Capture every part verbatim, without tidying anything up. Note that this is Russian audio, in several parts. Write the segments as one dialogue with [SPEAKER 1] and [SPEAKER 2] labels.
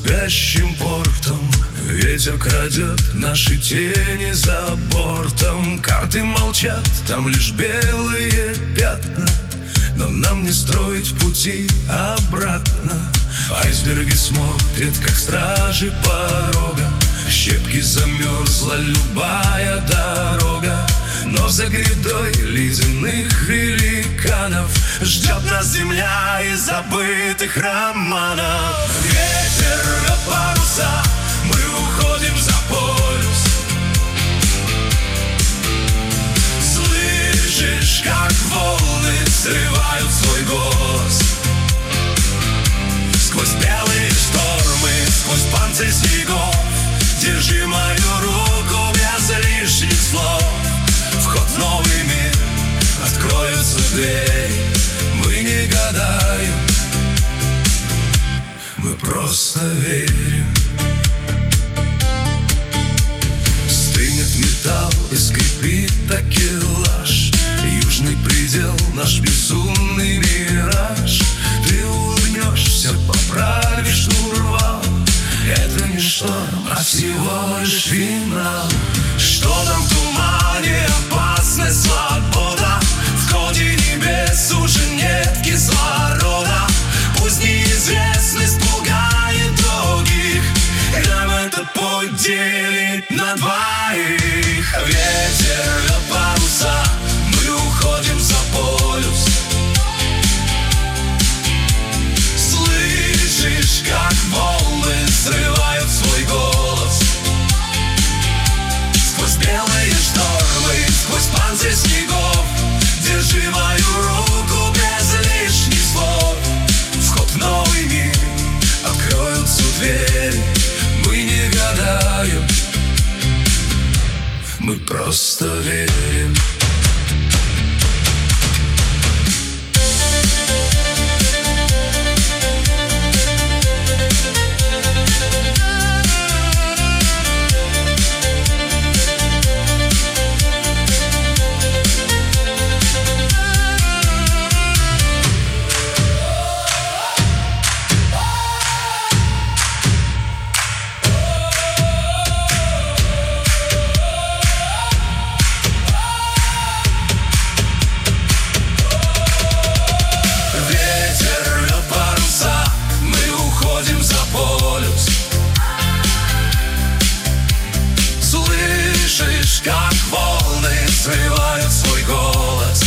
[SPEAKER 1] спящим портом. Ветер крадет наши тени за бортом. Карты молчат, там лишь белые пятна, но нам не строить пути обратно. Айсберги смотрят, как стражи порога. Щепки замерзла любая дорога, но за грядой ледяных великанов ждет нас земля из забытых романов. Ветер рвет паруса, мы уходим за полюс. Слышишь, как волны срывают свой голос сквозь белые штормы, сквозь панцирь снегов. Держи мою руку без лишних слов. Вход в новый мир, откроются двери. Мы не гадаем, мы просто верим. Стынет металл и скрипит такелаж. Южный предел, наш безумный мираж. Ты улыбнешься, поправишь штурвал. Это не шторм, а всего лишь финал. Что там в тумане? Опасность, свобода. В коде небес уже нет кислорода. Пусть неизвестность пугает других, нам этот путь делит на двоих. Ветер рвет паруса, мы уходим за полюс. Слышишь, как волны срывают свой голос сквозь белые штормы, сквозь панцирь снегов. Держи мою руку без лишних слов. Вход в новый мир, откроются двери. Мы не гадаем, мы просто верим. Слышишь, как волны срывают свой голос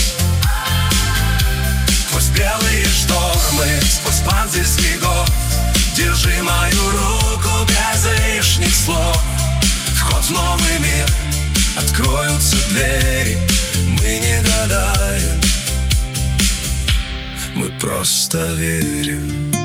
[SPEAKER 1] сквозь белые штормы, сквозь панцирь снегов. Держи мою руку без лишних слов. Вход в новый мир, откроются двери. Мы не гадаем, мы просто верим.